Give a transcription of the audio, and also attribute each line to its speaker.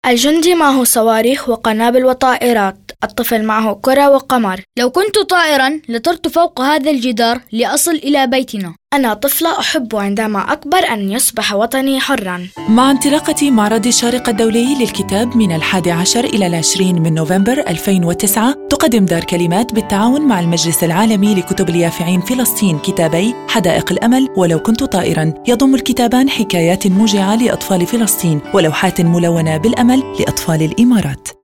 Speaker 1: الجندي معه صواريخ وقنابل وطائرات. الطفل معه كرة وقمر.
Speaker 2: لو كنت طائرا لطرت فوق هذا الجدار لأصل إلى بيتنا.
Speaker 1: أنا طفلة أحب عندما أكبر أن يصبح وطني حراً.
Speaker 3: مع انطلاقة معرض الشارقة الدولي للكتاب من 11 إلى 20 من نوفمبر 2009، تقدم دار كلمات بالتعاون مع المجلس العالمي لكتب اليافعين فلسطين كتابي حدائق الأمل ولو كنت طائراً. يضم الكتابان حكايات موجعة لأطفال فلسطين ولوحات ملونة بالأمل لأطفال الإمارات.